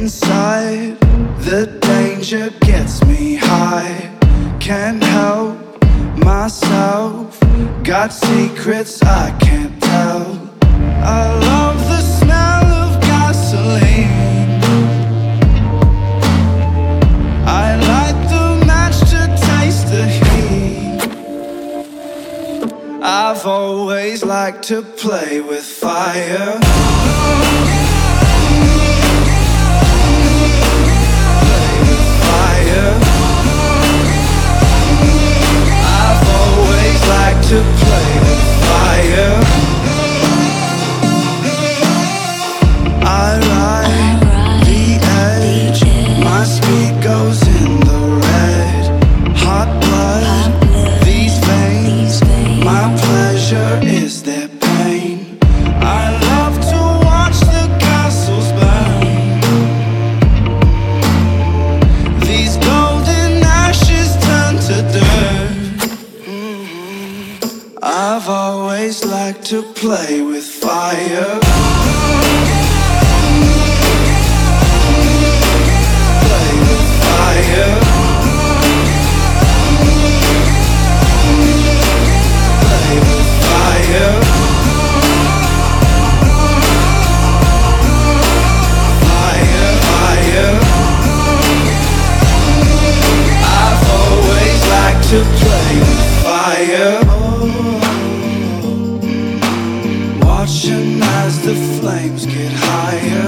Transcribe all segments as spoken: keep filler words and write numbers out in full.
inside. The danger gets me high. Can't help myself. Got secrets I can't tell. I love the smell of gasoline. I light the match to taste the heat. I've always liked to play with fire. Play with fire. I've always liked to play with fire. I ride the edge. My speed goes in the red. Hot blood, these veins. My pleasure is their pain. I love to watch the castles burn. These golden ashes turn to dirt. I've always liked to play with fire. Play with fire. Play with fire. Fire, fire. I've always liked to play with fire. Watching as the flames get higher.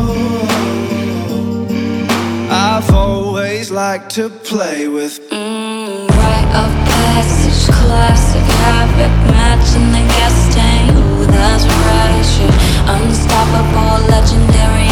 I've always liked to play with Mm, rite of passage, classic habit, matching the gas tank. Ooh, that's pressure. Unstoppable, legendary.